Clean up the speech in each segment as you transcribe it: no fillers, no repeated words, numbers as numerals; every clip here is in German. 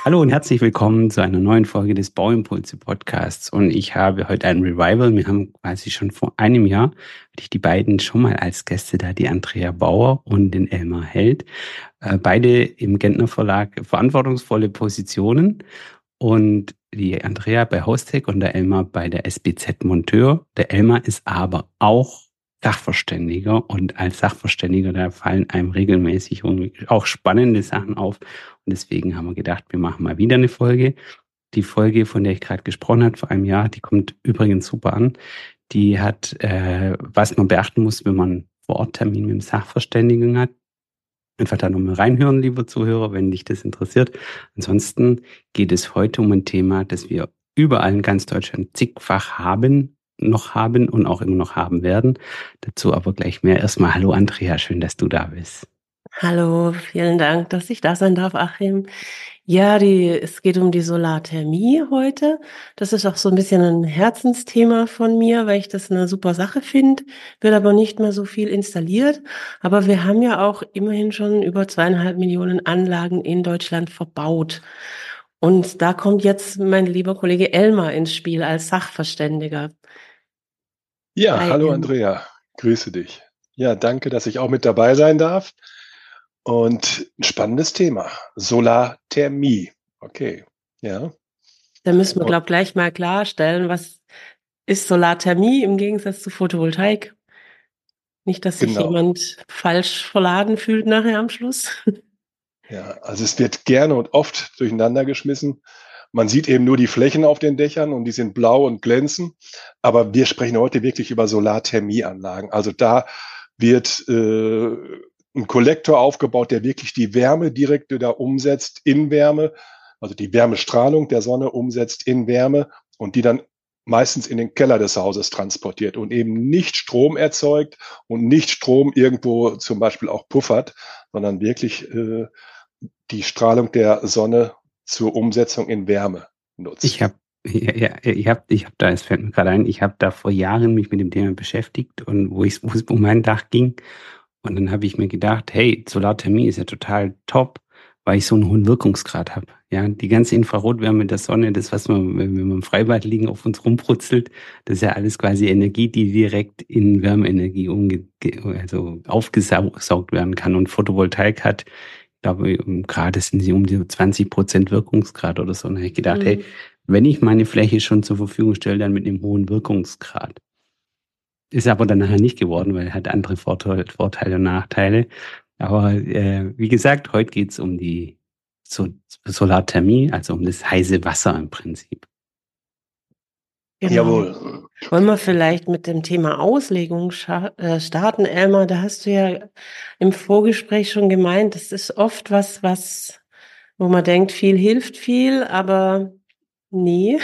Hallo und herzlich willkommen zu einer neuen Folge des Bauimpulse Podcasts. Und ich habe heute ein Revival. Wir haben quasi schon vor einem Jahr, hatte ich die beiden schon mal als Gäste da, die Andrea Bauer und den Elmar Held. Beide im Gentner Verlag verantwortungsvolle Positionen. Und die Andrea bei Haustech und der Elmar bei der SBZ Monteur. Der Elmar ist aber auch Sachverständiger, und als Sachverständiger, da fallen einem regelmäßig auch spannende Sachen auf. Und deswegen haben wir gedacht, wir machen mal wieder eine Folge. Die Folge, von der ich gerade gesprochen habe, vor einem Jahr, die kommt übrigens super an. Die hat, was man beachten muss, wenn man vor Ort Termin mit dem Sachverständigen hat. Einfach da nochmal reinhören, liebe Zuhörer, wenn dich das interessiert. Ansonsten geht es heute um ein Thema, das wir überall in ganz Deutschland zigfach noch haben und auch immer noch haben werden. Dazu aber gleich mehr. Erstmal hallo Andrea, schön, dass du da bist. Hallo, vielen Dank, dass ich da sein darf, Achim. Ja, es geht um die Solarthermie heute. Das ist auch so ein bisschen ein Herzensthema von mir, weil ich das eine super Sache finde. Wird aber nicht mehr so viel installiert. Aber wir haben ja auch immerhin schon über 2,5 Millionen Anlagen in Deutschland verbaut. Und da kommt jetzt mein lieber Kollege Elmar ins Spiel als Sachverständiger. Ja, Hi, hallo Elmar. Andrea, grüße dich. Ja, danke, dass ich auch mit dabei sein darf. Und ein spannendes Thema, Solarthermie. Okay, ja. Da müssen wir, Und glaube ich, gleich mal klarstellen, was ist Solarthermie im Gegensatz zu Photovoltaik? Nicht, dass sich genau, jemand falsch verladen fühlt nachher am Schluss. ja, also es wird gerne und oft durcheinander geschmissen. Man sieht eben nur die Flächen auf den Dächern und die sind blau und glänzen. Aber wir sprechen heute wirklich über Solarthermieanlagen. Also da wird ein Kollektor aufgebaut, der wirklich die Wärme direkt wieder umsetzt in Wärme, also die Wärmestrahlung der Sonne umsetzt in Wärme und die dann meistens in den Keller des Hauses transportiert und eben nicht Strom erzeugt und nicht Strom irgendwo zum Beispiel auch puffert, sondern wirklich die Strahlung der Sonne zur Umsetzung in Wärme Ich nutzt. habe ich hab da, es fällt mir gerade ein, ich habe da vor Jahren mich mit dem Thema beschäftigt, und wo es um mein Dach ging. Und dann habe ich mir gedacht, hey, Solarthermie ist ja total top, weil ich so einen hohen Wirkungsgrad habe. Ja, die ganze Infrarotwärme der Sonne, das, was man, wenn wir im Freibad liegen, auf uns rumbrutzelt, das ist ja alles quasi Energie, die direkt in Wärmeenergie also aufgesaugt werden kann. Und Photovoltaik hat, ich glaube, gerade sind sie um die 20% Wirkungsgrad oder so. Und da habe ich gedacht, hey, Mhm. wenn ich meine Fläche schon zur Verfügung stelle, dann mit einem hohen Wirkungsgrad. Ist aber dann nachher nicht geworden, weil er hat andere Vorteile und Nachteile. Aber wie gesagt, heute geht es um die Solarthermie, also um das heiße Wasser im Prinzip. Genau. Jawohl. Wollen wir vielleicht mit dem Thema Auslegung starten, Elmar? Da hast du ja im Vorgespräch schon gemeint, das ist oft wo man denkt, viel hilft viel, aber nee.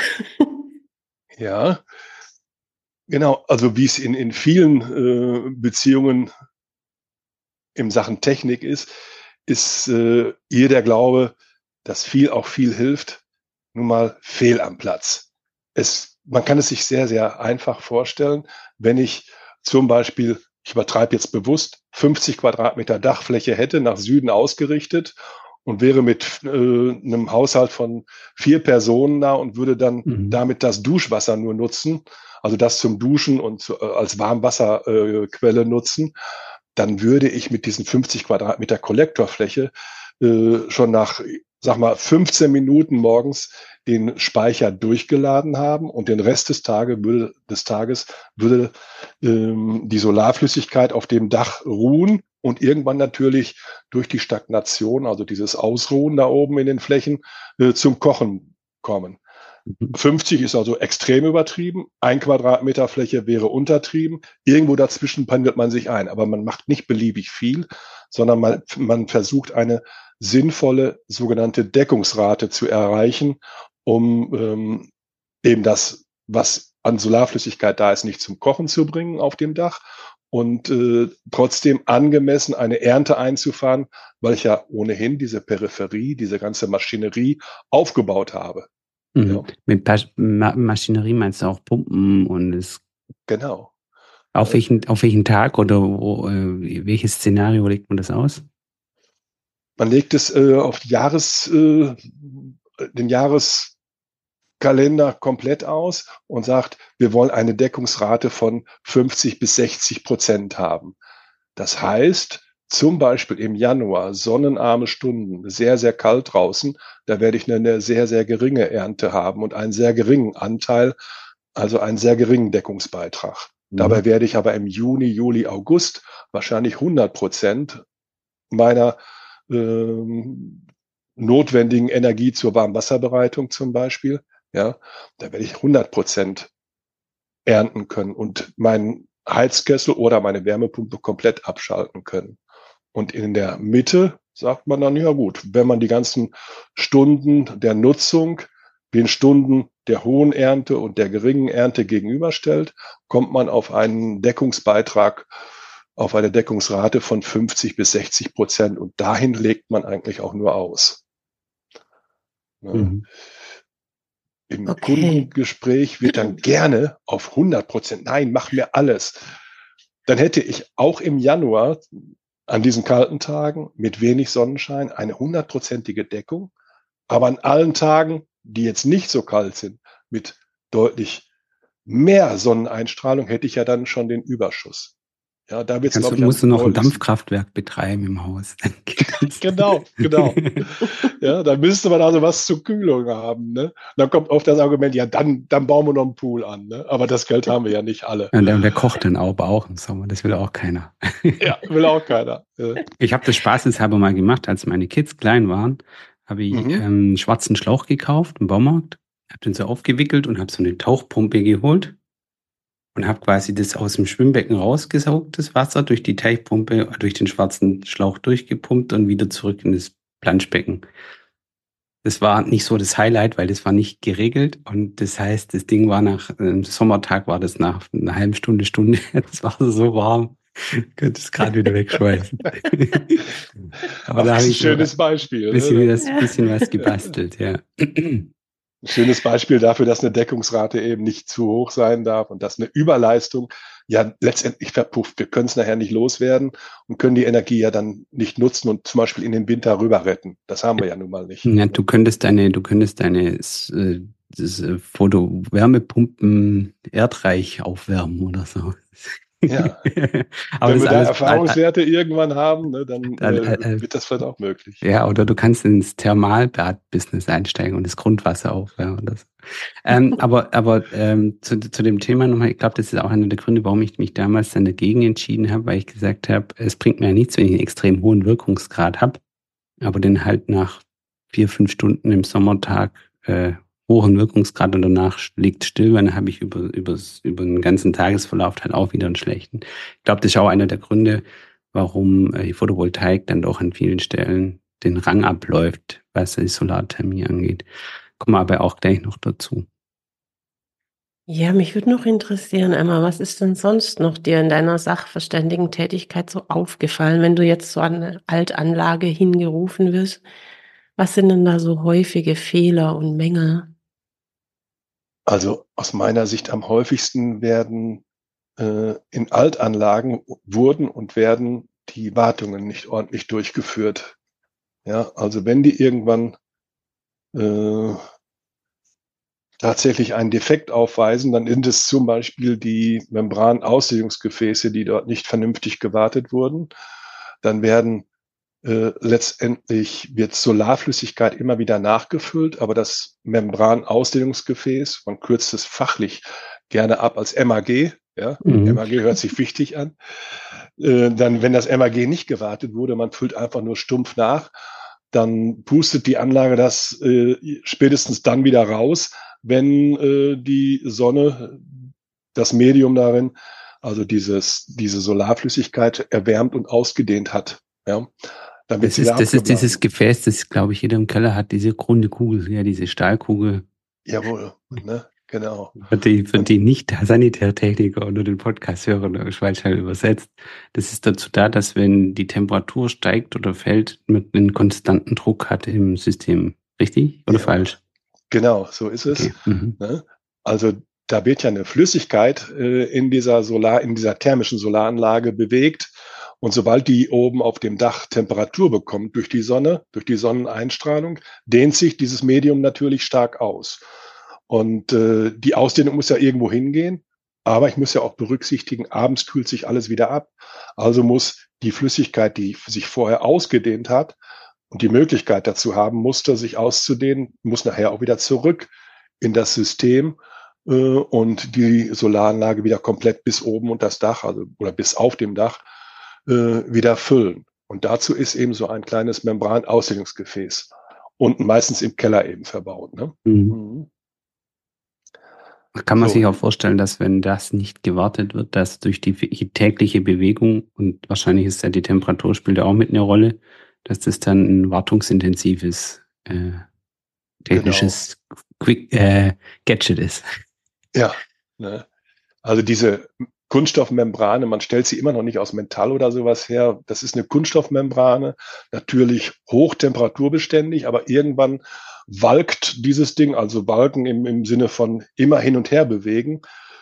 Ja, genau. Also wie es in vielen Beziehungen in Sachen Technik ist hier der Glaube, dass viel auch viel hilft, nun mal fehl am Platz. Man kann es sich sehr, sehr einfach vorstellen, wenn ich zum Beispiel, ich übertreibe jetzt bewusst, 50 Quadratmeter Dachfläche hätte, nach Süden ausgerichtet und wäre mit einem Haushalt von 4 Personen da und würde dann Mhm. damit das Duschwasser nur nutzen, also das zum Duschen und als Warmwasserquelle nutzen, dann würde ich mit diesen 50 Quadratmeter Kollektorfläche schon nach, sag mal, 15 Minuten morgens den Speicher durchgeladen haben und den Rest des Tages würde die Solarflüssigkeit auf dem Dach ruhen und irgendwann natürlich durch die Stagnation, also dieses Ausruhen da oben in den Flächen, zum Kochen kommen. Mhm. 50 ist also extrem übertrieben. 1 Quadratmeter Fläche wäre untertrieben. Irgendwo dazwischen pendelt man sich ein. Aber man macht nicht beliebig viel, sondern man versucht eine sinnvolle sogenannte Deckungsrate zu erreichen, um eben das, was an Solarflüssigkeit da ist, nicht zum Kochen zu bringen auf dem Dach und trotzdem angemessen eine Ernte einzufahren, weil ich ja ohnehin diese Peripherie, diese ganze Maschinerie aufgebaut habe. Mhm. Ja, Mit Maschinerie meinst du auch Pumpen und genau. auf Ja. welchen Tag oder welches Szenario legt man das aus? Man legt es auf die den Jahreskalender komplett aus und sagt, wir wollen eine Deckungsrate von 50-60% haben. Das heißt, zum Beispiel im Januar, sonnenarme Stunden, sehr, sehr kalt draußen, da werde ich eine sehr, sehr geringe Ernte haben und einen sehr geringen Anteil, also einen sehr geringen Deckungsbeitrag. Dabei werde ich aber im Juni, Juli, August wahrscheinlich 100% meiner notwendigen Energie zur Warmwasserbereitung zum Beispiel, ja, da werde ich 100% ernten können und meinen Heizkessel oder meine Wärmepumpe komplett abschalten können. Und in der Mitte sagt man dann, ja gut, wenn man die ganzen Stunden der Nutzung den Stunden der hohen Ernte und der geringen Ernte gegenüberstellt, kommt man auf einen Deckungsbeitrag, auf eine Deckungsrate von 50-60%. Und dahin legt man eigentlich auch nur aus. Im Kundengespräch wird dann gerne auf 100%, nein, mach mir alles. Dann hätte ich auch im Januar an diesen kalten Tagen mit wenig Sonnenschein eine 100%ige Deckung, aber an allen Tagen, die jetzt nicht so kalt sind, mit deutlich mehr Sonneneinstrahlung, hätte ich ja dann schon den Überschuss. Ja, da wird's, glaube ich, musst du noch ein Dampfkraftwerk betreiben im Haus. Genau. Ja, da müsste man also was zur Kühlung haben. Ne? Dann kommt oft das Argument, ja, dann bauen wir noch einen Pool an. Ne? Aber das Geld haben wir ja nicht alle. Und der kocht dann aber auch im Sommer. Das will auch keiner. Ja, will auch keiner. Ich habe das spaßeshalber mal gemacht, als meine Kids klein waren, habe ich einen schwarzen Schlauch gekauft im Baumarkt, habe den so aufgewickelt und habe so eine Tauchpumpe geholt. Und habe quasi das aus dem Schwimmbecken rausgesaugt, das Wasser, durch die Teichpumpe, durch den schwarzen Schlauch durchgepumpt und wieder zurück in das Planschbecken. Das war nicht so das Highlight, weil das war nicht geregelt. Und das heißt, das Ding war nach einem Sommertag, war das nach einer halben Stunde, das war so warm. Ich könnte es gerade wieder wegschmeißen. Aber da habe ich ein schönes Beispiel. Bisschen was gebastelt, ja. Ein schönes Beispiel dafür, dass eine Deckungsrate eben nicht zu hoch sein darf und dass eine Überleistung ja letztendlich verpufft. Wir können es nachher nicht loswerden und können die Energie ja dann nicht nutzen und zum Beispiel in den Winter rüber retten. Das haben wir ja nun mal nicht. Ja, du könntest deine Foto-Wärmepumpen erdreich aufwärmen oder so. Ja, aber wenn wir da Erfahrungswerte irgendwann haben, ne, dann wird das vielleicht auch möglich. Ja, oder du kannst ins Thermalbad-Business einsteigen und das Grundwasser aufwärmen. Oder so. Aber zu dem Thema nochmal, ich glaube, das ist auch einer der Gründe, warum ich mich damals dann dagegen entschieden habe, weil ich gesagt habe, es bringt mir ja nichts, wenn ich einen extrem hohen Wirkungsgrad habe, aber den halt nach 4-5 Stunden im Sommertag hohen Wirkungsgrad und danach liegt still, dann habe ich über den ganzen Tagesverlauf halt auch wieder einen schlechten. Ich glaube, das ist auch einer der Gründe, warum die Photovoltaik dann doch an vielen Stellen den Rang abläuft, was die Solarthermie angeht. Kommen wir aber auch gleich noch dazu. Ja, mich würde noch interessieren, Emma, was ist denn sonst noch dir in deiner Sachverständigentätigkeit so aufgefallen, wenn du jetzt so an eine Altanlage hingerufen wirst? Was sind denn da so häufige Fehler und Mängel? Also aus meiner Sicht am häufigsten werden in Altanlagen wurden und werden die Wartungen nicht ordentlich durchgeführt. Ja, also wenn die irgendwann tatsächlich einen Defekt aufweisen, dann sind es zum Beispiel die Membranaussehungsgefäße, die dort nicht vernünftig gewartet wurden. Dann werden letztendlich wird Solarflüssigkeit immer wieder nachgefüllt, aber das Membranausdehnungsgefäß, man kürzt es fachlich gerne ab als MAG, ja, MAG hört sich wichtig an. Dann, wenn das MAG nicht gewartet wurde, man füllt einfach nur stumpf nach, dann pustet die Anlage das spätestens dann wieder raus, wenn die Sonne das Medium darin, also diese Solarflüssigkeit erwärmt und ausgedehnt hat. Ja. Das ist dieses Gefäß, das, glaube ich, jeder im Keller hat, diese runde Kugel, ja, diese Stahlkugel. Jawohl, ne, genau. Für die Nicht-Sanitärtechniker oder den Podcast-Hörer oder Schweizer übersetzt. Das ist dazu da, dass wenn die Temperatur steigt oder fällt, man einen konstanten Druck hat im System. Richtig oder falsch? Genau, so ist es. Okay. Ne? Also da wird ja eine Flüssigkeit in dieser thermischen Solaranlage bewegt. Und sobald die oben auf dem Dach Temperatur bekommt durch die Sonne, durch die Sonneneinstrahlung, dehnt sich dieses Medium natürlich stark aus. Und die Ausdehnung muss ja irgendwo hingehen. Aber ich muss ja auch berücksichtigen, abends kühlt sich alles wieder ab. Also muss die Flüssigkeit, die sich vorher ausgedehnt hat und die Möglichkeit dazu haben musste, sich auszudehnen, muss nachher auch wieder zurück in das System und die Solaranlage wieder komplett bis oben und das Dach, also oder bis auf dem Dach, wieder füllen. Und dazu ist eben so ein kleines Membran-Ausdehnungsgefäß unten meistens im Keller eben verbaut. Ne? Mhm. Kann man So. sich auch vorstellen, dass wenn das nicht gewartet wird, dass durch die tägliche Bewegung, und wahrscheinlich ist ja die Temperatur spielt ja auch mit einer Rolle, dass das dann ein wartungsintensives technisches Gadget ist. Ja, ne? Also diese Kunststoffmembrane, man stellt sie immer noch nicht aus Metall oder sowas her. Das ist eine Kunststoffmembrane, natürlich hochtemperaturbeständig, aber irgendwann walkt dieses Ding, also walken im Sinne von immer hin und her bewegen,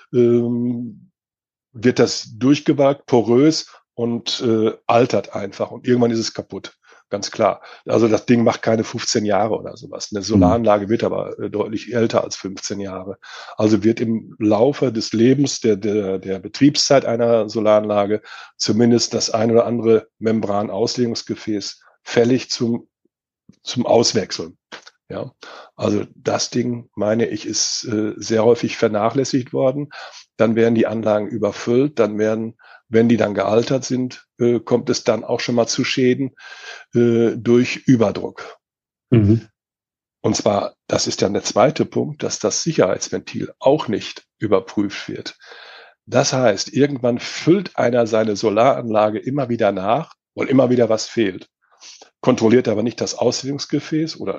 wird das durchgewalkt, porös und altert einfach. Und irgendwann ist es kaputt. Ganz klar. Also das Ding macht keine 15 Jahre oder sowas. Eine Solaranlage wird aber deutlich älter als 15 Jahre. Also wird im Laufe des Lebens der Betriebszeit einer Solaranlage zumindest das ein oder andere Membranauslegungsgefäß fällig zum Auswechseln. Ja, also das Ding, meine ich, ist sehr häufig vernachlässigt worden. Dann werden die Anlagen überfüllt, wenn die dann gealtert sind, kommt es dann auch schon mal zu Schäden durch Überdruck. Mhm. Und zwar, das ist dann der zweite Punkt, dass das Sicherheitsventil auch nicht überprüft wird. Das heißt, irgendwann füllt einer seine Solaranlage immer wieder nach, weil immer wieder was fehlt. Kontrolliert aber nicht das Auslegungsgefäß oder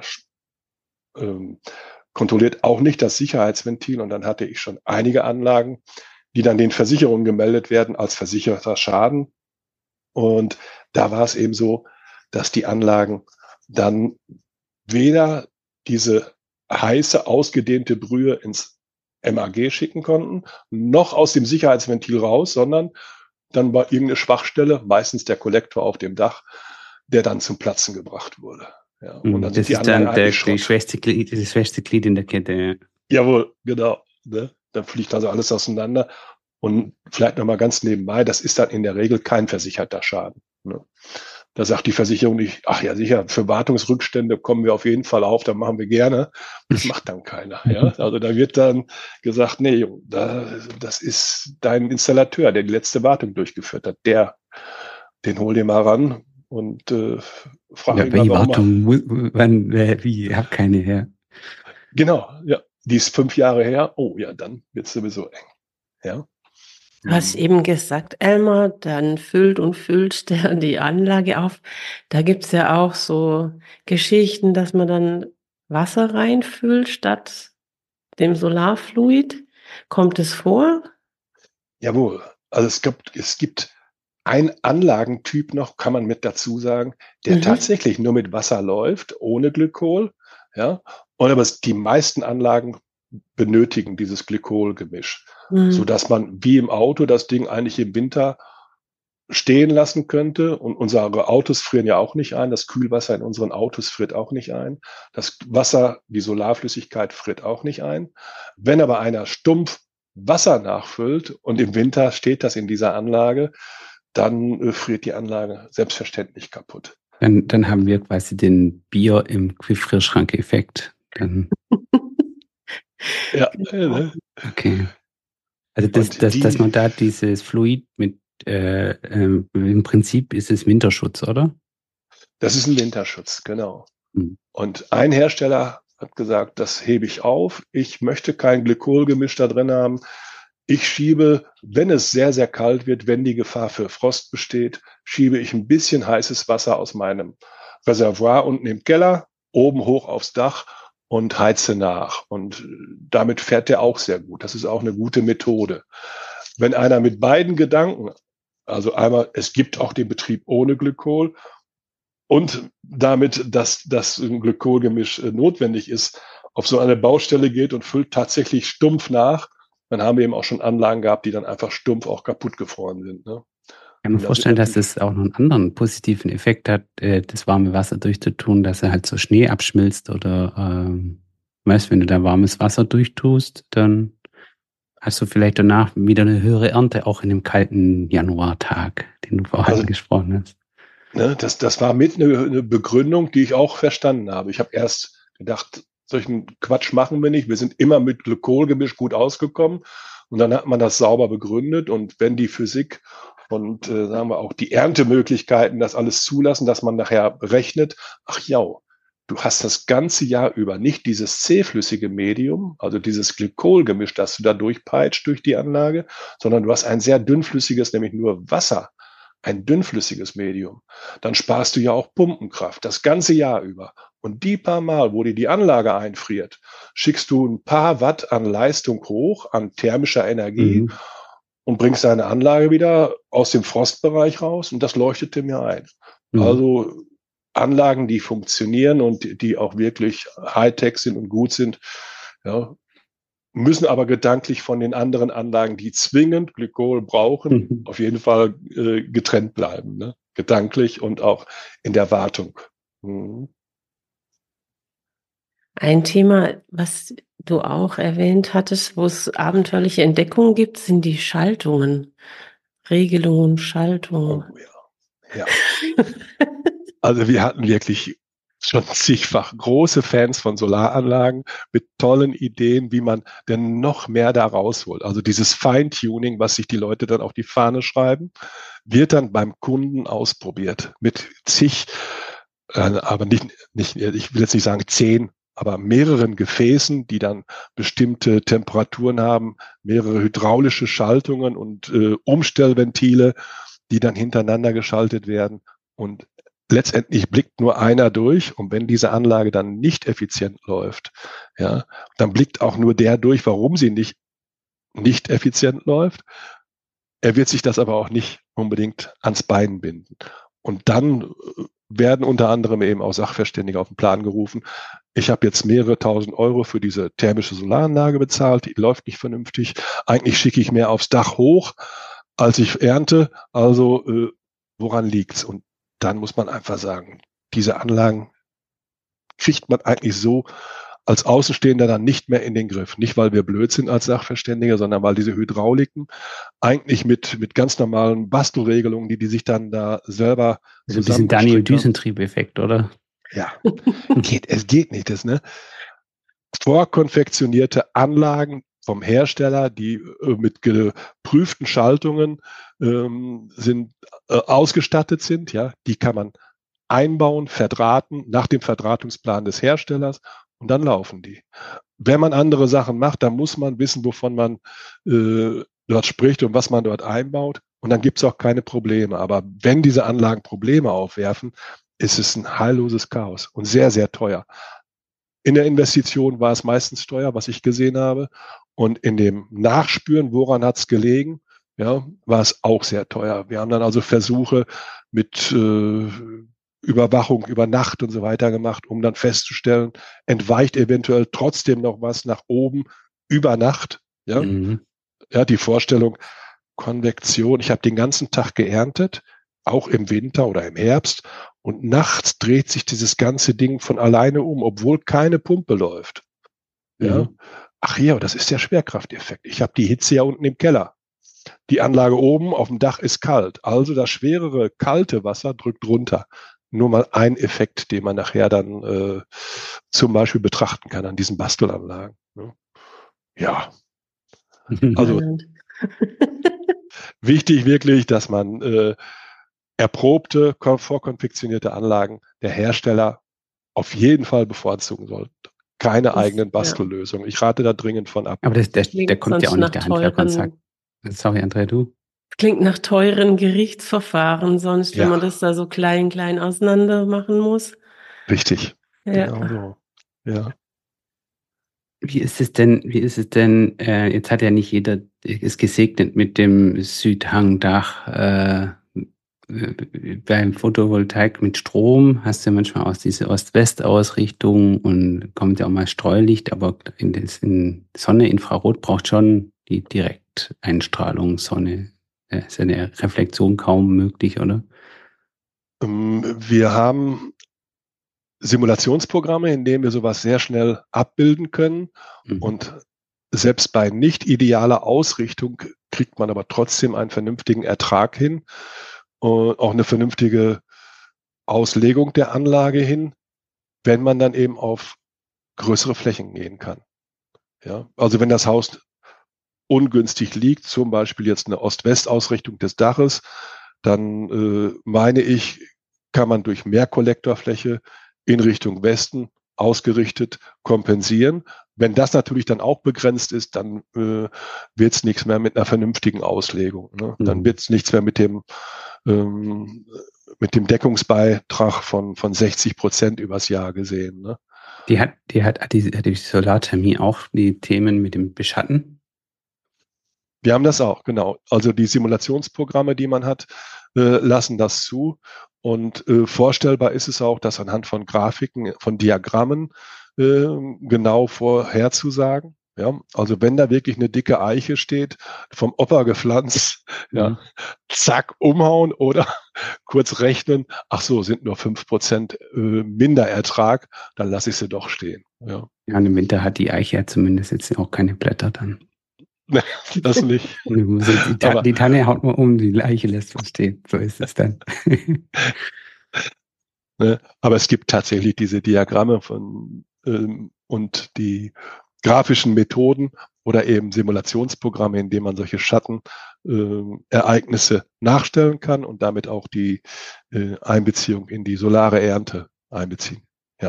kontrolliert auch nicht das Sicherheitsventil. Und dann hatte ich schon einige Anlagen, die dann den Versicherungen gemeldet werden als versicherter Schaden. Und da war es eben so, dass die Anlagen dann weder diese heiße, ausgedehnte Brühe ins MAG schicken konnten, noch aus dem Sicherheitsventil raus, sondern dann war irgendeine Schwachstelle, meistens der Kollektor auf dem Dach, der dann zum Platzen gebracht wurde. Ja, und dann das sind die ist Anlagen dann eigentlich das schwächste Glied in der Kette. Ja. Jawohl, genau. Ne? Dann fliegt also alles auseinander. Und vielleicht nochmal ganz nebenbei, das ist dann in der Regel kein versicherter Schaden. Ne? Da sagt die Versicherung nicht, ach ja sicher, für Wartungsrückstände kommen wir auf jeden Fall auf, dann machen wir gerne. Das macht dann keiner. Ja? Also da wird dann gesagt, nee, das ist dein Installateur, der die letzte Wartung durchgeführt hat. Den hol dir mal ran und frag ihn mal, warum wie? Ich habe keine her. Genau, ja. Die ist 5 Jahre her. Oh ja, dann wird es sowieso eng. Ja. Du hast eben gesagt, Elmar, dann füllt und füllt der die Anlage auf. Da gibt's ja auch so Geschichten, dass man dann Wasser reinfüllt statt dem Solarfluid. Kommt es vor? Jawohl. Also es gibt einen Anlagentyp noch, kann man mit dazu sagen, der tatsächlich nur mit Wasser läuft, ohne Glykol. Ja. Und aber die meisten Anlagen benötigen dieses Glykolgemisch, sodass man wie im Auto das Ding eigentlich im Winter stehen lassen könnte. Und unsere Autos frieren ja auch nicht ein. Das Kühlwasser in unseren Autos friert auch nicht ein. Das Wasser, die Solarflüssigkeit friert auch nicht ein. Wenn aber einer stumpf Wasser nachfüllt und im Winter steht das in dieser Anlage, dann friert die Anlage selbstverständlich kaputt. Dann haben wir quasi den Bier im Gefrierschrank-Effekt. Ja. Okay. Also dass man da dieses Fluid mit im Prinzip ist es Winterschutz, oder? Das ist ein Winterschutz, genau. Und ein Hersteller hat gesagt, das hebe ich auf. Ich möchte kein Glykolgemisch da drin haben. Ich schiebe, wenn es sehr, sehr kalt wird, wenn die Gefahr für Frost besteht, schiebe ich ein bisschen heißes Wasser aus meinem Reservoir unten im Keller, oben hoch aufs Dach und heize nach. Und damit fährt der auch sehr gut. Das ist auch eine gute Methode. Wenn einer mit beiden Gedanken, also einmal, es gibt auch den Betrieb ohne Glykol und damit, dass das Glykolgemisch notwendig ist, auf so eine Baustelle geht und füllt tatsächlich stumpf nach, dann haben wir eben auch schon Anlagen gehabt, die dann einfach stumpf auch kaputt gefroren sind. Ne? Ich kann mir vorstellen, dass das auch noch einen anderen positiven Effekt hat, das warme Wasser durchzutun, dass er halt so Schnee abschmilzt oder, weißt, wenn du da warmes Wasser durchtust, dann hast du vielleicht danach wieder eine höhere Ernte, auch in dem kalten Januartag, den du vorhin angesprochen hast. Ne, das war mit eine Begründung, die ich auch verstanden habe. Ich habe erst gedacht, solchen Quatsch machen wir nicht. Wir sind immer mit Glykolgemisch gut ausgekommen. Und dann hat man das sauber begründet. Und wenn die Physik und sagen wir auch die Erntemöglichkeiten das alles zulassen, dass man nachher rechnet, ach ja, du hast das ganze Jahr über nicht dieses zähflüssige Medium, also dieses Glykolgemisch, das du da durchpeitscht durch die Anlage, sondern du hast ein sehr dünnflüssiges, nämlich nur Wasser, ein dünnflüssiges Medium. Dann sparst du ja auch Pumpenkraft das ganze Jahr über. Und die paar Mal, wo dir die Anlage einfriert, schickst du ein paar Watt an Leistung hoch, an thermischer Energie und bringst deine Anlage wieder aus dem Frostbereich raus und das leuchtete mir ein. Also Anlagen, die funktionieren und die auch wirklich Hightech sind und gut sind, ja, müssen aber gedanklich von den anderen Anlagen, die zwingend Glykol brauchen, auf jeden Fall getrennt bleiben. Ne? Gedanklich und auch in der Wartung. Ein Thema, was du auch erwähnt hattest, wo es abenteuerliche Entdeckungen gibt, sind die Schaltungen. Regelungen, Schaltungen. Oh, ja. Also wir hatten wirklich schon zigfach große Fans von Solaranlagen mit tollen Ideen, wie man denn noch mehr da rausholt. Also dieses Feintuning, was sich die Leute dann auf die Fahne schreiben, wird dann beim Kunden ausprobiert mit zig, aber nicht, ich will jetzt nicht sagen 10, aber mehreren Gefäßen, die dann bestimmte Temperaturen haben, mehrere hydraulische Schaltungen und Umstellventile, die dann hintereinander geschaltet werden. Und letztendlich blickt nur einer durch. Und wenn diese Anlage dann nicht effizient läuft, ja, dann blickt auch nur der durch, warum sie nicht effizient läuft. Er wird sich das aber auch nicht unbedingt ans Bein binden. Und dann werden unter anderem eben auch Sachverständige auf den Plan gerufen. Ich habe jetzt mehrere tausend Euro für diese thermische Solaranlage bezahlt, die läuft nicht vernünftig. Eigentlich schicke ich mehr aufs Dach hoch, als ich ernte. Also woran liegt's? Und dann muss man einfach sagen, diese Anlagen kriegt man eigentlich so als Außenstehender dann nicht mehr in den Griff. Nicht, weil wir blöd sind als Sachverständige, sondern weil diese Hydrauliken eigentlich mit ganz normalen Bastelregelungen, die sich dann da selber so ein bisschen Daniel-Düsentrieb-Effekt, oder? Ja, es geht nicht. Das, ne? Vorkonfektionierte Anlagen vom Hersteller, die mit geprüften Schaltungen ausgestattet sind, ja, die kann man einbauen, verdrahten, nach dem Verdrahtungsplan des Herstellers und dann laufen die. Wenn man andere Sachen macht, dann muss man wissen, wovon man dort spricht und was man dort einbaut und dann gibt es auch keine Probleme. Aber wenn diese Anlagen Probleme aufwerfen, ist es ein heilloses Chaos und sehr, sehr teuer. In der Investition war es meistens teuer, was ich gesehen habe. Und in dem Nachspüren, woran hat es gelegen, ja, war es auch sehr teuer. Wir haben dann also Versuche mit Überwachung über Nacht und so weiter gemacht, um dann festzustellen, entweicht eventuell trotzdem noch was nach oben über Nacht. Ja, ja, die Vorstellung, Konvektion, ich habe den ganzen Tag geerntet, auch im Winter oder im Herbst. Und nachts dreht sich dieses ganze Ding von alleine um, obwohl keine Pumpe läuft. Ja. Ach ja, das ist der Schwerkrafteffekt. Ich habe die Hitze ja unten im Keller. Die Anlage oben auf dem Dach ist kalt. Also das schwerere, kalte Wasser drückt runter. Nur mal ein Effekt, den man nachher dann zum Beispiel betrachten kann an diesen Bastelanlagen. Ne? Ja. Also wichtig wirklich, dass man erprobte, vorkonfektionierte Anlagen der Hersteller auf jeden Fall bevorzugen sollte. Keine eigenen Bastellösungen. Ich rate da dringend von ab. Aber der kommt ja auch nicht, der Handwerker und sagt, sorry, Andrea, du? Klingt nach teuren Gerichtsverfahren, sonst, wenn man das da so klein auseinander machen muss. Richtig. Ja. Genau so. Ja. Wie ist es denn, jetzt hat ja nicht jeder, ist gesegnet mit dem Südhangdach, beim Photovoltaik mit Strom hast du ja manchmal aus diese Ost-West-Ausrichtung und kommt ja auch mal Streulicht, aber in Sonne, Infrarot braucht schon die Direkteinstrahlung, Sonne, ist eine Reflexion kaum möglich, oder? Wir haben Simulationsprogramme, in denen wir sowas sehr schnell abbilden können. Und selbst bei nicht idealer Ausrichtung kriegt man aber trotzdem einen vernünftigen Ertrag hin und auch eine vernünftige Auslegung der Anlage hin, wenn man dann eben auf größere Flächen gehen kann. Ja, also wenn das Haus ungünstig liegt, zum Beispiel jetzt eine Ost-West-Ausrichtung des Daches, dann meine ich, kann man durch mehr Kollektorfläche in Richtung Westen ausgerichtet kompensieren. Wenn das natürlich dann auch begrenzt ist, dann wird es nichts mehr mit einer vernünftigen Auslegung. Ne? Dann wird es nichts mehr mit dem Deckungsbeitrag von 60% übers Jahr gesehen. Ne? Hat die Solarthermie auch die Themen mit dem Beschatten? Wir haben das auch, genau. Also die Simulationsprogramme, die man hat, lassen das zu. Und vorstellbar ist es auch, das anhand von Grafiken, von Diagrammen genau vorherzusagen. Ja, also wenn da wirklich eine dicke Eiche steht, vom Opa gepflanzt, ja, zack, umhauen oder kurz rechnen, ach so, sind nur 5% Minderertrag, dann lasse ich sie doch stehen. Ja, im Winter hat die Eiche ja zumindest jetzt auch keine Blätter dann. Das nicht. Die Tanne haut man um, die Eiche lässt was stehen. So ist es dann. Ne? Aber es gibt tatsächlich diese Diagramme und die grafischen Methoden oder eben Simulationsprogramme, in denen man solche Schattenereignisse nachstellen kann und damit auch die Einbeziehung in die solare Ernte einbeziehen. Ja.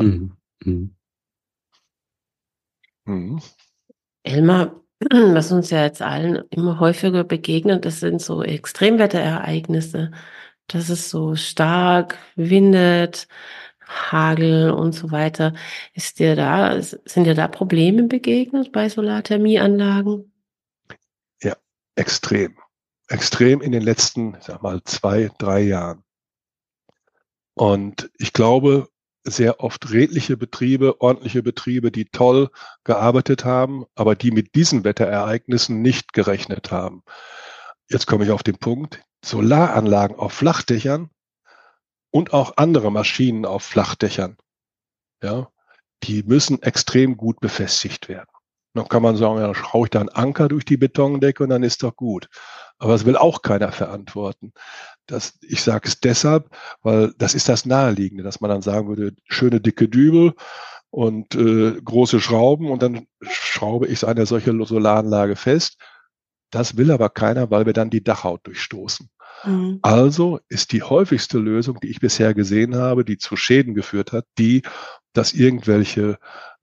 Elmar, was uns ja jetzt allen immer häufiger begegnet, das sind so Extremwetterereignisse. Das ist so stark windet, Hagel und so weiter. Sind dir da Probleme begegnet bei Solarthermieanlagen? Ja, extrem. Extrem in den letzten, ich sag mal, 2-3 Jahren. Und ich glaube, sehr oft redliche Betriebe, ordentliche Betriebe, die toll gearbeitet haben, aber die mit diesen Wetterereignissen nicht gerechnet haben. Jetzt komme ich auf den Punkt. Solaranlagen auf Flachdächern und auch andere Maschinen auf Flachdächern, ja, die müssen extrem gut befestigt werden. Dann kann man sagen, ja, dann schraube ich da einen Anker durch die Betondecke und dann ist doch gut. Aber das will auch keiner verantworten. Ich sage es deshalb, weil das ist das Naheliegende, dass man dann sagen würde, schöne dicke Dübel und große Schrauben und dann schraube ich eine solche Solaranlage fest. Das will aber keiner, weil wir dann die Dachhaut durchstoßen. Also ist die häufigste Lösung, die ich bisher gesehen habe, die zu Schäden geführt hat, dass irgendwelche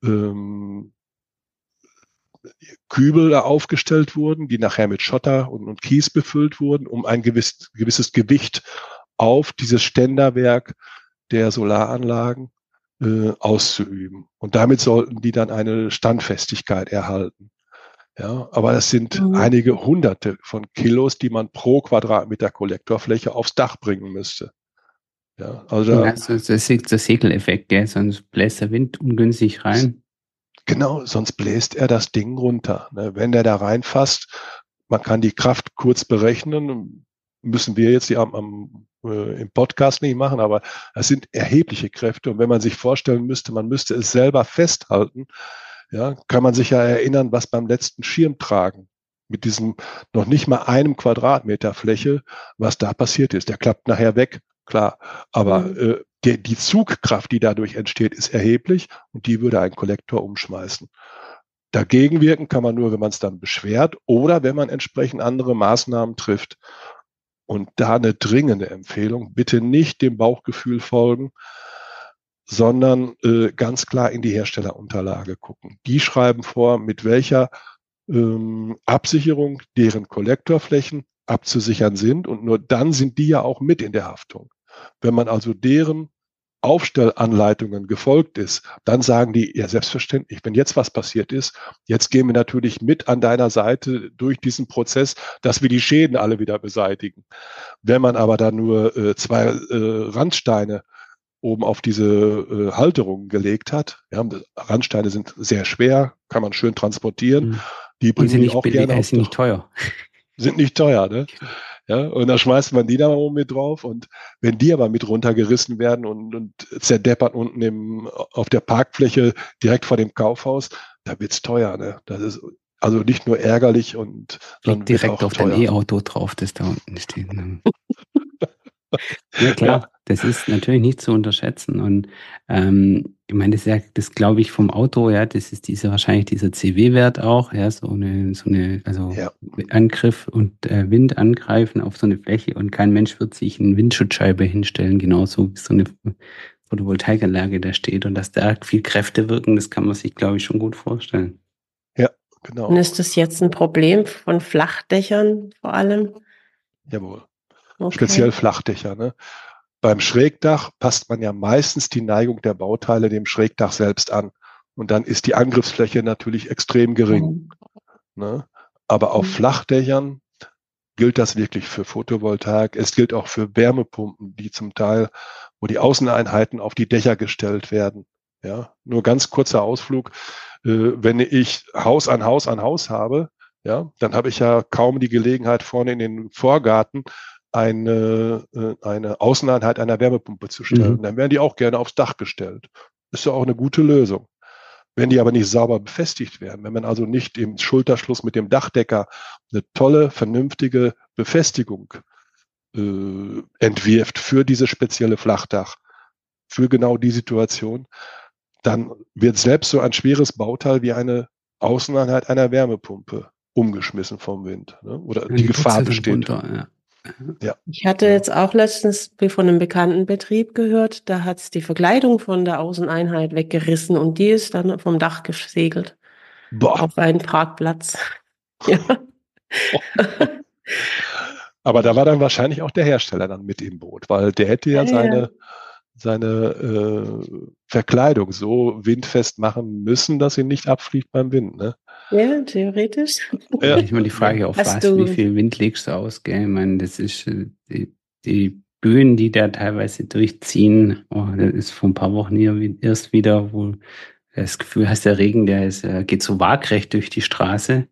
Kübel da aufgestellt wurden, die nachher mit Schotter und Kies befüllt wurden, um ein gewisses Gewicht auf dieses Ständerwerk der Solaranlagen auszuüben. Und damit sollten die dann eine Standfestigkeit erhalten. Ja, aber es sind einige Hunderte von Kilos, die man pro Quadratmeter Kollektorfläche aufs Dach bringen müsste. Ja, also das ist der Segeleffekt, gell? Sonst bläst der Wind ungünstig rein. Genau, sonst bläst er das Ding runter. Wenn der da reinfasst, man kann die Kraft kurz berechnen, müssen wir jetzt im Podcast nicht machen, aber es sind erhebliche Kräfte. Und wenn man sich vorstellen müsste, man müsste es selber festhalten, ja, kann man sich ja erinnern, was beim letzten Schirmtragen mit diesem noch nicht mal einem Quadratmeter Fläche, was da passiert ist. Der klappt nachher weg, klar. Aber die Zugkraft, die dadurch entsteht, ist erheblich und die würde einen Kollektor umschmeißen. Dagegen wirken kann man nur, wenn man es dann beschwert oder wenn man entsprechend andere Maßnahmen trifft. Und da eine dringende Empfehlung, bitte nicht dem Bauchgefühl folgen, sondern ganz klar in die Herstellerunterlage gucken. Die schreiben vor, mit welcher Absicherung deren Kollektorflächen abzusichern sind und nur dann sind die ja auch mit in der Haftung. Wenn man also deren Aufstellanleitungen gefolgt ist, dann sagen die, ja selbstverständlich, wenn jetzt was passiert ist, jetzt gehen wir natürlich mit an deiner Seite durch diesen Prozess, dass wir die Schäden alle wieder beseitigen. Wenn man aber dann nur 2 Randsteine oben auf diese Halterungen gelegt hat. Ja, Randsteine sind sehr schwer, kann man schön transportieren. Die Und bringen sind mich nicht auch gerne aufs sind nicht Dach. teuer. Sind nicht teuer, ne? Ja, und dann schmeißt man die da mal mit drauf und wenn die aber mit runtergerissen werden und zerdeppert unten auf der Parkfläche direkt vor dem Kaufhaus, da wird's teuer, ne? Das ist also nicht nur ärgerlich Fliegt sondern wird direkt auch auf dein teuer. E-Auto drauf, das da unten steht. Ja, Ja, klar, das ist natürlich nicht zu unterschätzen. Und ich meine, das ist ja, das glaube ich vom Auto, ja, das ist wahrscheinlich dieser CW-Wert auch, ja, also ja, Angriff und Wind angreifen auf so eine Fläche und kein Mensch wird sich eine Windschutzscheibe hinstellen, genauso wie so eine Photovoltaikanlage da steht. Und dass da viel Kräfte wirken, das kann man sich, glaube ich, schon gut vorstellen. ja, Und genau. ist das jetzt ein Problem von Flachdächern vor allem? Jawohl. Okay. Speziell Flachdächer, ne? Beim Schrägdach passt man ja meistens die Neigung der Bauteile dem Schrägdach selbst an. Und dann ist die Angriffsfläche natürlich extrem gering. Mhm. Ne? Aber auf Flachdächern gilt das wirklich für Photovoltaik. Es gilt auch für Wärmepumpen, die zum Teil, wo die Außeneinheiten auf die Dächer gestellt werden. Ja, nur ganz kurzer Ausflug. Wenn ich Haus an Haus an Haus habe, ja, dann habe ich ja kaum die Gelegenheit, vorne in den Vorgarten eine Außeneinheit einer Wärmepumpe zu stellen. Mhm. Dann werden die auch gerne aufs Dach gestellt. Ist ja auch eine gute Lösung. Wenn die aber nicht sauber befestigt werden, wenn man also nicht im Schulterschluss mit dem Dachdecker eine tolle, vernünftige Befestigung entwirft für dieses spezielle Flachdach, für genau die Situation, dann wird selbst so ein schweres Bauteil wie eine Außeneinheit einer Wärmepumpe umgeschmissen vom Wind. Ne? Oder Ja, die die Gefahr purzelt dann besteht. runter, ja. Ja, Ich hatte ja. jetzt auch letztens von einem bekannten Betrieb gehört, da hat es die Verkleidung von der Außeneinheit weggerissen und die ist dann vom Dach gesegelt Boah. auf einen Parkplatz. Ja. Aber da war dann wahrscheinlich auch der Hersteller dann mit im Boot, weil der hätte ja Ja, seine Verkleidung so windfest machen müssen, dass sie nicht abfliegt beim Wind. Ne? ja, theoretisch. Ja, Ich meine, die Frage, auf Hast wie du, viel Wind legst du aus, gell? Ich meine, das ist die Böen, die da teilweise durchziehen. Oh, das ist vor ein paar Wochen hier erst wieder, wo du das Gefühl hast, der Regen, geht so waagrecht durch die Straße.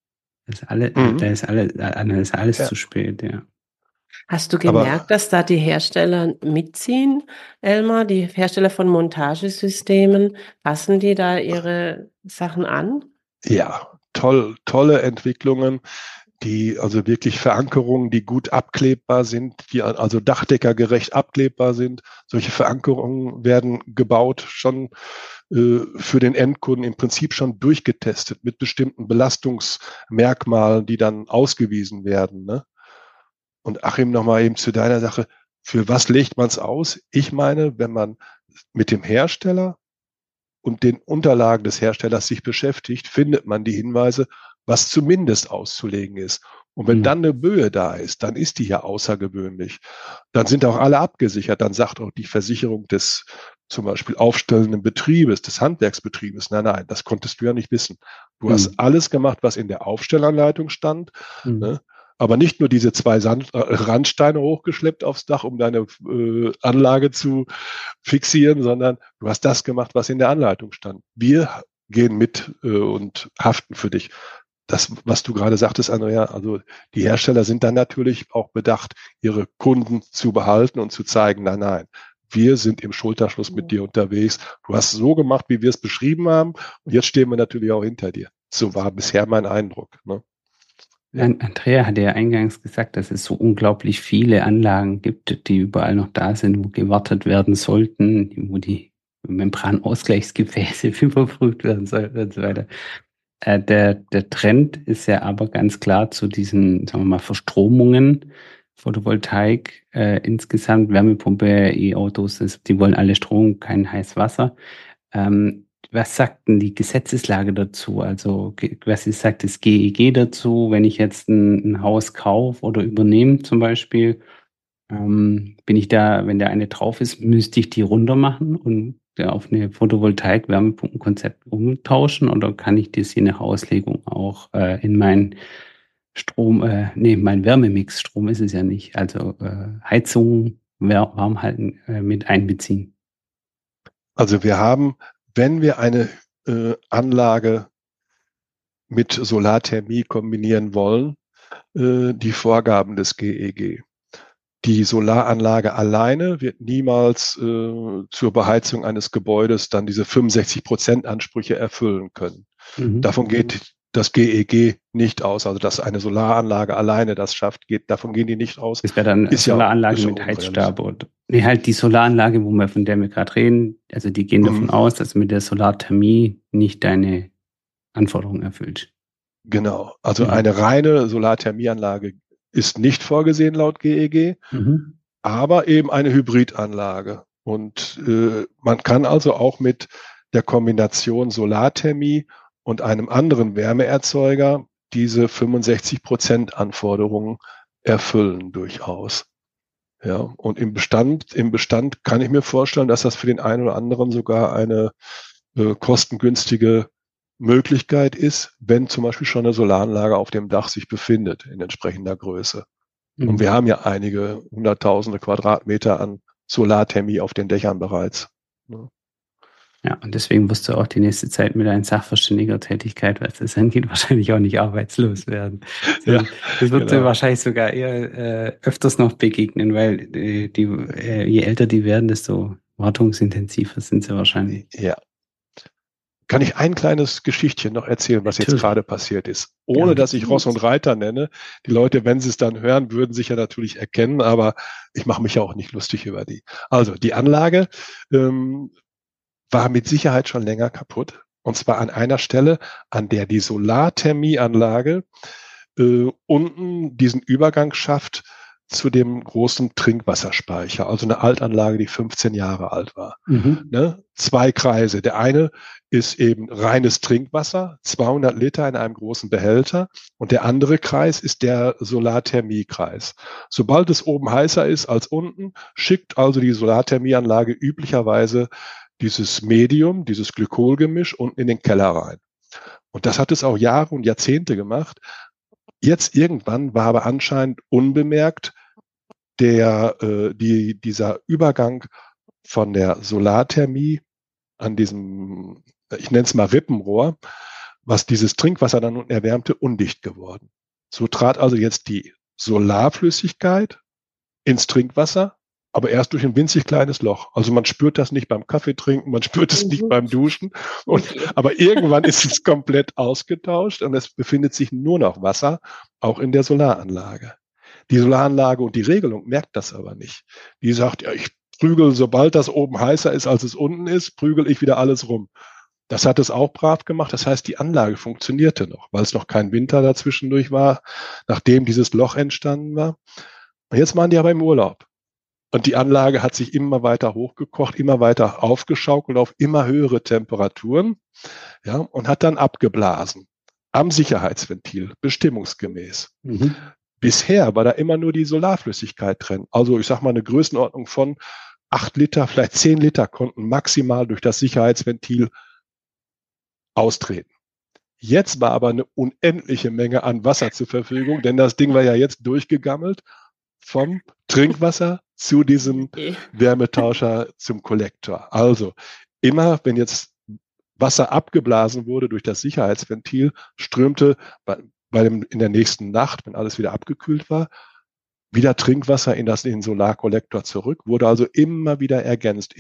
mhm. Da ist alles Ja. zu spät, ja. hast du Aber gemerkt, dass da die Hersteller mitziehen, Elmar, die Hersteller von Montagesystemen, passen die da ihre Sachen an? ja, tolle Entwicklungen, die also wirklich Verankerungen, die gut abklebbar sind, die also dachdeckergerecht abklebbar sind. Solche Verankerungen werden gebaut, schon für den Endkunden im Prinzip schon durchgetestet mit bestimmten Belastungsmerkmalen, die dann ausgewiesen werden. Ne? Und Achim, nochmal eben zu deiner Sache. Für was legt man es aus? Ich meine, wenn man mit dem Hersteller und den Unterlagen des Herstellers sich beschäftigt, findet man die Hinweise, was zumindest auszulegen ist. Und wenn dann eine Böe da ist, dann ist die ja außergewöhnlich. Dann sind auch alle abgesichert. Dann sagt auch die Versicherung des zum Beispiel aufstellenden Betriebes, des Handwerksbetriebes, nein, das konntest du ja nicht wissen. Du hast alles gemacht, was in der Aufstellanleitung stand, ne? Aber nicht nur diese 2 Randsteine hochgeschleppt aufs Dach, um deine Anlage zu fixieren, sondern du hast das gemacht, was in der Anleitung stand. Wir gehen mit und haften für dich. Das, was du gerade sagtest, Andrea, also die Hersteller sind dann natürlich auch bedacht, ihre Kunden zu behalten und zu zeigen, nein, wir sind im Schulterschluss mit dir unterwegs. Du hast so gemacht, wie wir es beschrieben haben. Und jetzt stehen wir natürlich auch hinter dir. So war bisher mein Eindruck. Ne? Ja. Andrea hatte ja eingangs gesagt, dass es so unglaublich viele Anlagen gibt, die überall noch da sind, wo gewartet werden sollten, wo die Membranausgleichsgefäße überprüft werden sollten und so weiter. Der Trend ist ja aber ganz klar zu diesen, sagen wir mal, Verstromungen, Photovoltaik, insgesamt Wärmepumpe, E-Autos, die wollen alle Strom, kein heißes Wasser. Was sagt denn die Gesetzeslage dazu? Also, was sagt das GEG dazu, wenn ich jetzt ein Haus kaufe oder übernehme zum Beispiel? Bin ich da, wenn der eine drauf ist, müsste ich die runter machen und auf eine Photovoltaik-Wärmepumpenkonzept umtauschen oder kann ich das je nach Auslegung auch in meinen mein Wärmemix, Strom ist es ja nicht, also Heizung, Warmhalten mit einbeziehen? Also wir haben, wenn wir eine Anlage mit Solarthermie kombinieren wollen, die Vorgaben des GEG. Die Solaranlage alleine wird niemals zur Beheizung eines Gebäudes dann diese 65% Ansprüche erfüllen können. Davon geht das GEG nicht aus. Also dass eine Solaranlage alleine das schafft, davon gehen die nicht aus. Das wäre dann eine Solaranlage mit Heizstab. Nee, halt die Solaranlage, von der wir gerade reden, also die gehen davon aus, dass du mit der Solarthermie nicht deine Anforderungen erfüllt. Genau. Also eine reine Solarthermieanlage ist nicht vorgesehen laut GEG, aber eben eine Hybridanlage. Und man kann also auch mit der Kombination Solarthermie und einem anderen Wärmeerzeuger diese 65% Anforderungen erfüllen durchaus. Ja, und im Bestand kann ich mir vorstellen, dass das für den einen oder anderen sogar eine kostengünstige Möglichkeit ist, wenn zum Beispiel schon eine Solaranlage auf dem Dach sich befindet in entsprechender Größe. Und wir haben ja einige hunderttausende Quadratmeter an Solarthermie auf den Dächern bereits. Ja, und deswegen wirst du auch die nächste Zeit mit einer Sachverständiger-Tätigkeit, was das angeht, wahrscheinlich auch nicht arbeitslos werden. Ja, das wird dir wahrscheinlich sogar eher öfters noch begegnen, weil je älter die werden, desto wartungsintensiver sind sie wahrscheinlich. Ja. Kann ich ein kleines Geschichtchen noch erzählen, was jetzt gerade passiert ist? Ohne dass ich Ross und Reiter nenne. Die Leute, wenn sie es dann hören, würden sich ja natürlich erkennen, aber ich mache mich ja auch nicht lustig über die. Also die Anlage war mit Sicherheit schon länger kaputt. Und zwar an einer Stelle, an der die Solarthermieanlage unten diesen Übergang schafft zu dem großen Trinkwasserspeicher, also eine Altanlage, die 15 Jahre alt war. Ne? 2 Kreise. Der eine ist eben reines Trinkwasser, 200 Liter in einem großen Behälter. Und der andere Kreis ist der Solarthermiekreis. Sobald es oben heißer ist als unten, schickt also die Solarthermieanlage üblicherweise dieses Medium, dieses Glykolgemisch unten in den Keller rein. Und das hat es auch Jahre und Jahrzehnte gemacht. Jetzt irgendwann war aber anscheinend unbemerkt dieser Übergang von der Solarthermie an diesem, ich nenne es mal Rippenrohr, was dieses Trinkwasser dann unten erwärmte, undicht geworden. So trat also jetzt die Solarflüssigkeit ins Trinkwasser, aber erst durch ein winzig kleines Loch. Also man spürt das nicht beim Kaffeetrinken, man spürt es nicht beim Duschen. Aber irgendwann ist es komplett ausgetauscht und es befindet sich nur noch Wasser, auch in der Solaranlage. Die Solaranlage und die Regelung merkt das aber nicht. Die sagt, ja, ich prügel, sobald das oben heißer ist, als es unten ist, prügel ich wieder alles rum. Das hat es auch brav gemacht. Das heißt, die Anlage funktionierte noch, weil es noch kein Winter dazwischendurch war, nachdem dieses Loch entstanden war. Und jetzt waren die aber im Urlaub. Und die Anlage hat sich immer weiter hochgekocht, immer weiter aufgeschaukelt auf immer höhere Temperaturen, ja, und hat dann abgeblasen. Am Sicherheitsventil, bestimmungsgemäß. Bisher war da immer nur die Solarflüssigkeit drin. Also ich sag mal eine Größenordnung von 8 Liter, vielleicht 10 Liter konnten maximal durch das Sicherheitsventil austreten. Jetzt war aber eine unendliche Menge an Wasser zur Verfügung, denn das Ding war ja jetzt durchgegammelt vom Trinkwasser zu diesem Wärmetauscher zum Kollektor. Also immer, wenn jetzt Wasser abgeblasen wurde durch das Sicherheitsventil, strömte in der nächsten Nacht, wenn alles wieder abgekühlt war, wieder Trinkwasser in den Solarkollektor zurück, wurde also immer wieder ergänzt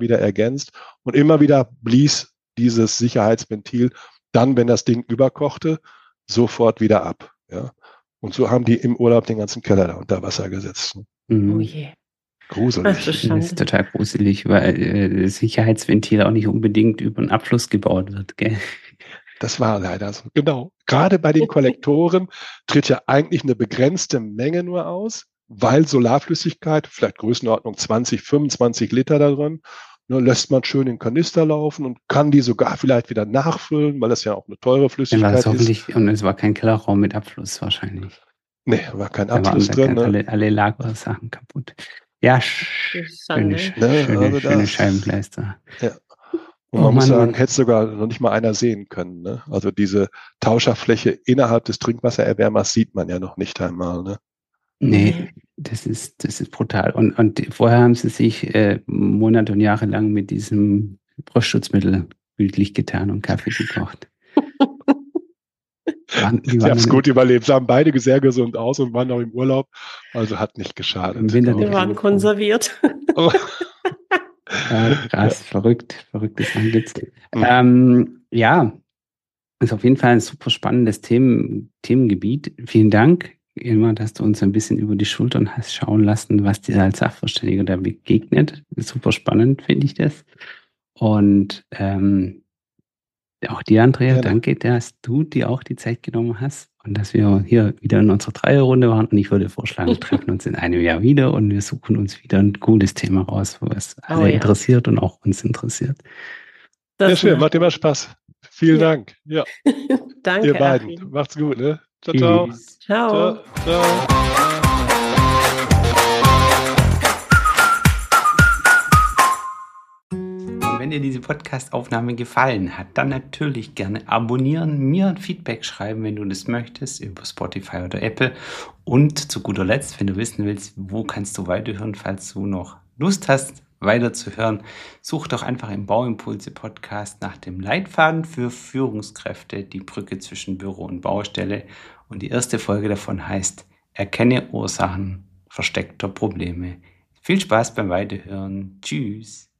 und immer wieder blies dieses Sicherheitsventil dann, wenn das Ding überkochte, sofort wieder ab. Ja. Und so haben die im Urlaub den ganzen Keller da unter Wasser gesetzt. Oh je. Gruselig. Das ist total gruselig, weil das Sicherheitsventil auch nicht unbedingt über einen Abfluss gebaut wird, gell? Das war leider so. Genau. Gerade bei den Kollektoren tritt ja eigentlich eine begrenzte Menge nur aus, weil Solarflüssigkeit, vielleicht Größenordnung 20, 25 Liter da drin, lässt man schön in Kanister laufen und kann die sogar vielleicht wieder nachfüllen, weil das ja auch eine teure Flüssigkeit ist. Und es war kein Kellerraum mit Abfluss wahrscheinlich. Nee, war kein Abfluss drin. Alle Lagersachen kaputt. Ja, schöne Scheibenkleister. Ja. Und man muss sagen, hätte sogar noch nicht mal einer sehen können. Ne? Also diese Tauscherfläche innerhalb des Trinkwassererwärmers sieht man ja noch nicht einmal. Ne? Nee, das ist brutal. Und vorher haben sie sich Monate und Jahre lang mit diesem Frostschutzmittel bildlich getan und Kaffee gekocht. Die haben es gut überlebt, sahen beide sehr gesund aus und waren noch im Urlaub, also hat nicht geschadet. Wir waren konserviert. Oh. Krass, verrückte Sachen gibt's. Ja, ist auf jeden Fall ein super spannendes Themengebiet. Vielen Dank, Ilmar, dass du uns ein bisschen über die Schultern hast schauen lassen, was dir als Sachverständiger da begegnet. Super spannend, finde ich das. Und auch dir, Andrea, danke, dass du dir auch die Zeit genommen hast und dass wir hier wieder in unserer Dreierrunde waren. Und ich würde vorschlagen, wir treffen uns in einem Jahr wieder und wir suchen uns wieder ein cooles Thema raus, was alle interessiert und auch uns interessiert. Sehr schön, macht immer Spaß. Vielen Dank. Ja. Danke, ihr beiden. Achim. Macht's gut, ne? Ciao, ciao. Ciao. Wenn dir diese Podcast-Aufnahme gefallen hat, dann natürlich gerne abonnieren, mir ein Feedback schreiben, wenn du das möchtest, über Spotify oder Apple. Und zu guter Letzt, wenn du wissen willst, wo kannst du weiterhören, falls du noch Lust hast, weiterzuhören, such doch einfach im Bauimpulse-Podcast nach dem Leitfaden für Führungskräfte, die Brücke zwischen Büro und Baustelle. Und die erste Folge davon heißt Erkenne Ursachen versteckter Probleme. Viel Spaß beim Weiterhören. Tschüss.